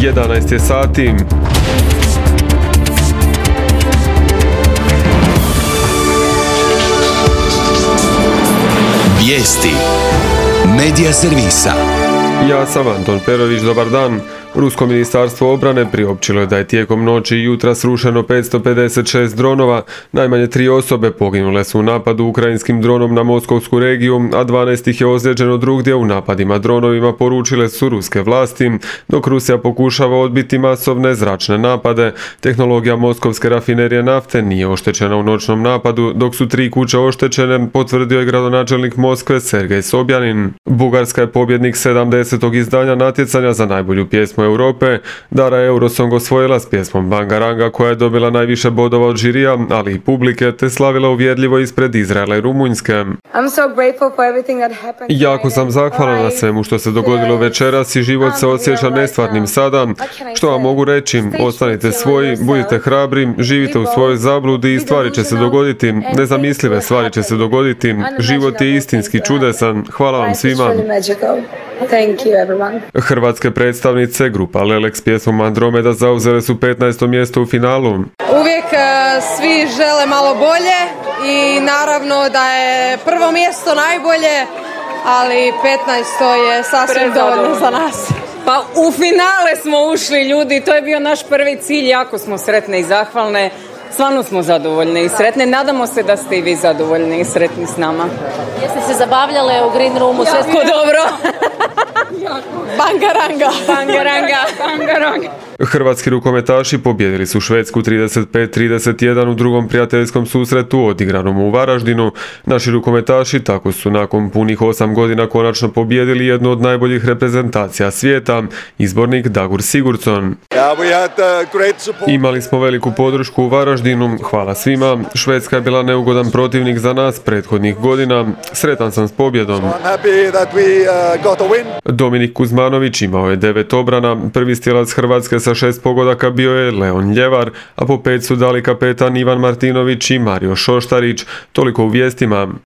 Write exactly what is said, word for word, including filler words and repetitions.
jedanaest je sati. Vijesti Medija servisa. Ja sam Anton Perović, dobar dan. Rusko ministarstvo obrane priopćilo je da je tijekom noći i jutra srušeno petsto pedeset šest dronova, najmanje tri osobe poginule su u napadu ukrajinskim dronom na moskovsku regiju, a dvanaest ih je ozlijeđeno drugdje u napadima dronovima, poručile su ruske vlasti. Dok Rusija pokušava odbiti masovne zračne napade, tehnologija moskovske rafinerije nafte nije oštećena u noćnom napadu, dok su tri kuće oštećene, potvrdio je gradonačelnik Moskve Sergej Sobjanin. Bugarska je pobjednik sedamdesetog izdanja natjecanja za najbolju pjesmu Europe. Dara Eurosong osvojila s pjesmom Bangaranga, koja je dobila najviše bodova od žirija, ali i publike, te slavila uvjerljivo ispred Izraela i Rumunjske. Jako sam zahvalan na svemu što se dogodilo večeras i život se osjeća nestvarnim sada. Što vam mogu reći? Ostanite svoji, budite hrabri, živite u svojoj zabludi i stvari će se dogoditi. Nezamislive stvari će se dogoditi. Život je istinski čudesan. Hvala vam svima. Hrvatske predstavnice grupa Lelek s pjesmom Andromeda zauzele su petnaesto mjesto u finalu. Uvijek svi žele malo bolje i naravno da je prvo mjesto najbolje, ali petnaesto je sasvim dovoljno za nas. Pa u finale smo ušli, ljudi, to je bio naš prvi cilj, jako smo sretne i zahvalne. Stvarno smo zadovoljne i sretne. Nadamo se da ste i vi zadovoljni i sretni s nama. Jeste se zabavljale u Green Roomu? Jako sve dobro. Bangaranga. Bangaranga. Bangaranga. Hrvatski rukometaši pobjedili su Švedsku trideset pet trideset jedan u drugom prijateljskom susretu odigranom u Varaždinu. Naši rukometaši tako su nakon punih osam godina konačno pobjedili jednu od najboljih reprezentacija svijeta, izbornik Dagur Sigurdsson. Imali smo veliku podršku u Varaždinu, hvala svima. Švedska je bila neugodan protivnik za nas prethodnih godina. Sretan sam s pobjedom. Dominik Kuzmanović imao je devet obrana, prvi stjelac Hrvatske sa šest pogodaka bio je Leon Ljevar, a po pet su dali kapetan Ivan Martinović i Mario Šoštarić. Toliko u vijestima.